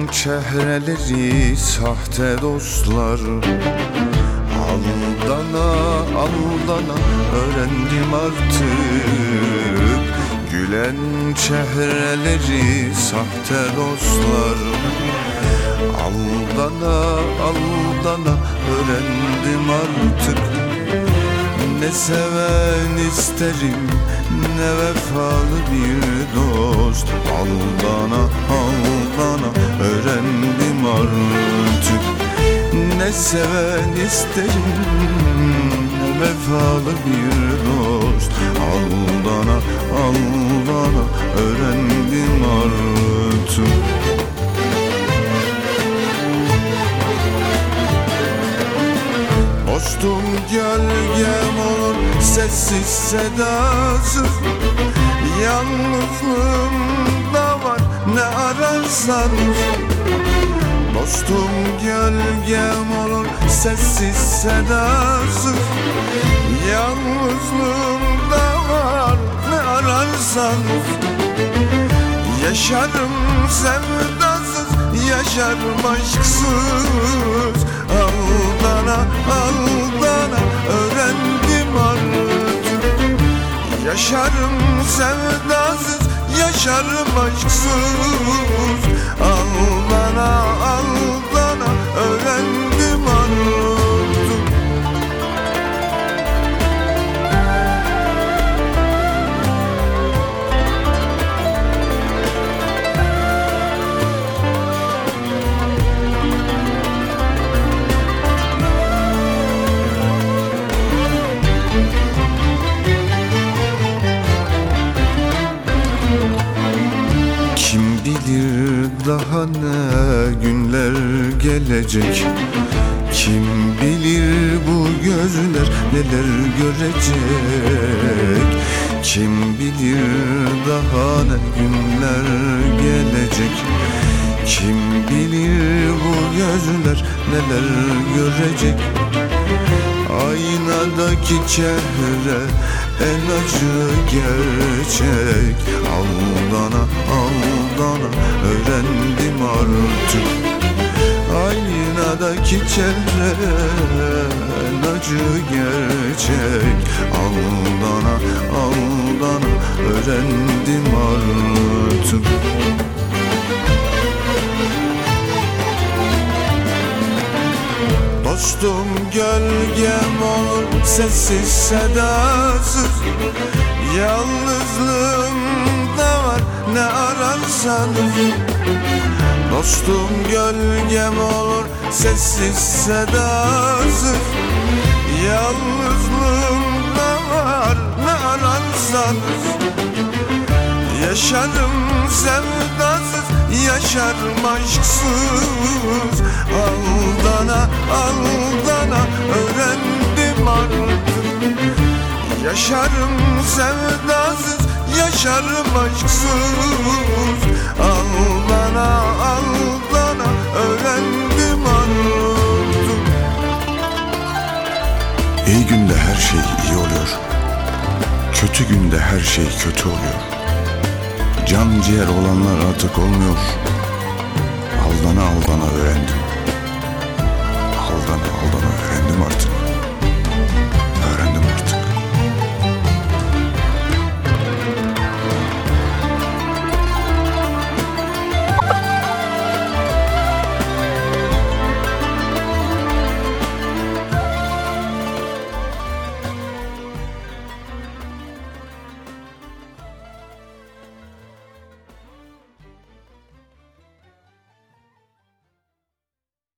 çehreleri sahte dostlar. Aldana aldana öğrendim artık. Gülen çehreleri sahte dostlar. Aldana aldana öğrendim artık. Ne seven isterim ne vefalı bir dost. Aldana aldana öğrendim artık. Ne seven isterim ne vefalı bir dost. Aldana aldana öğrendim artık. Dostum gölgem olur sessiz sedasız. Yalnızlığımda var ne ararsanız. Dostum gölgem olur sessiz sedasız. Yalnızlığımda var ne ararsanız. Yaşarım sevdasız, yaşarım aşksız. Aldana aldana öğrendim artık. Yaşarım sevdasız, yaşarım aşksız. Aldana aldana öğrendim artık. Kim bilir daha ne günler gelecek. Kim bilir bu gözler neler görecek. Kim bilir daha ne günler gelecek. Kim bilir bu gözler neler görecek. Aynadaki çehre en acı gerçek. Aldana aldana öğrendim artık. Aynadaki çehre en acı gerçek. Aldana aldana öğrendim artık. Dostum gölgem olur sessiz sedasız. Yalnızlığımda var ne ararsanız. Dostum gölgem olur sessiz sedasız. Yalnızlığımda var ne ararsanız. Yaşarım sevdasız, yaşarım aşksız. Aldana aldana öğrendim artık. Yaşarım sevdasız, yaşarım aşksız. Aldana aldana öğrendim artık. İyi günde her şey iyi oluyor. Kötü günde her şey kötü oluyor. Can ciğer olanlar artık olmuyor. Aldana aldana öğrendim. Aldana aldana öğrendim artık. Öğrendim artık.